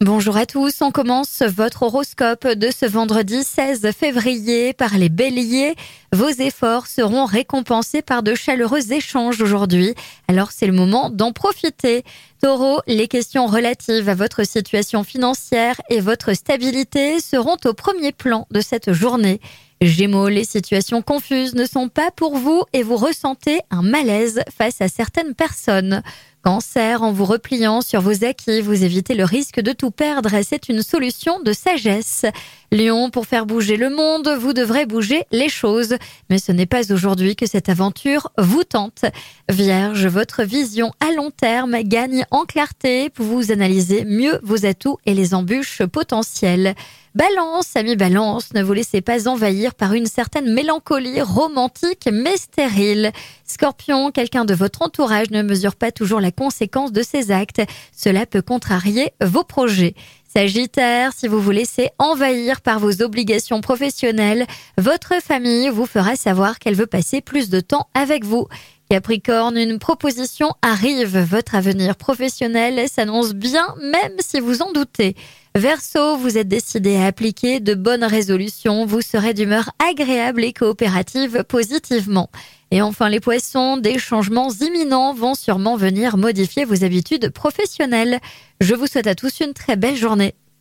Bonjour à tous, on commence votre horoscope de ce vendredi 16 février par les béliers. Vos efforts seront récompensés par de chaleureux échanges aujourd'hui, alors c'est le moment d'en profiter. Taureau, les questions relatives à votre situation financière et votre stabilité seront au premier plan de cette journée. Gémeaux, les situations confuses ne sont pas pour vous et vous ressentez un malaise face à certaines personnes. Cancer, en vous repliant sur vos acquis, vous évitez le risque de tout perdre et c'est une solution de sagesse. Lion, pour faire bouger le monde, vous devrez bouger les choses. Mais ce n'est pas aujourd'hui que cette aventure vous tente. Vierge, votre vision à long terme gagne en clarté. Vous analysez mieux vos atouts et les embûches potentielles. Balance, amis Balance, ne vous laissez pas envahir par une certaine mélancolie romantique mais stérile. Scorpion, quelqu'un de votre entourage ne mesure pas toujours la conséquence de ses actes. Cela peut contrarier vos projets. Sagittaire, si vous vous laissez envahir par vos obligations professionnelles, votre famille vous fera savoir qu'elle veut passer plus de temps avec vous. Capricorne, une proposition arrive. Votre avenir professionnel s'annonce bien, même si vous en doutez. Verseau, vous êtes décidé à appliquer de bonnes résolutions. Vous serez d'humeur agréable et coopérative positivement. Et enfin les poissons, des changements imminents vont sûrement venir modifier vos habitudes professionnelles. Je vous souhaite à tous une très belle journée.